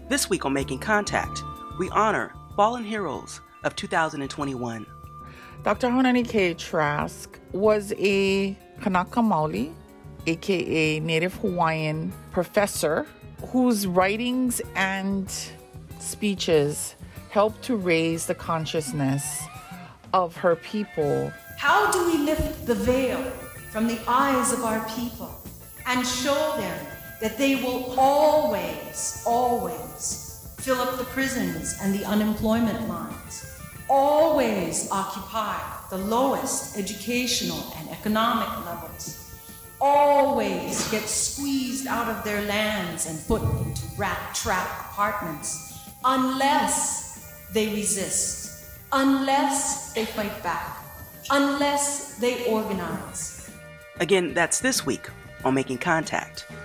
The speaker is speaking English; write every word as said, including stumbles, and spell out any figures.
This week on Making Contact, we honor fallen heroes of two thousand twenty-one. Doctor Honani K. Trask was a Kanaka Maoli, aka Native Hawaiian professor, whose writings and speeches helped to raise the consciousness of her people. How do we lift the veil from the eyes of our people and show them that they will always, always fill up the prisons and the unemployment lines, always occupy the lowest educational and economic levels, always get squeezed out of their lands and put into rat-trap apartments, unless they resist, unless they fight back, unless they organize. Again, that's this week on Making Contact.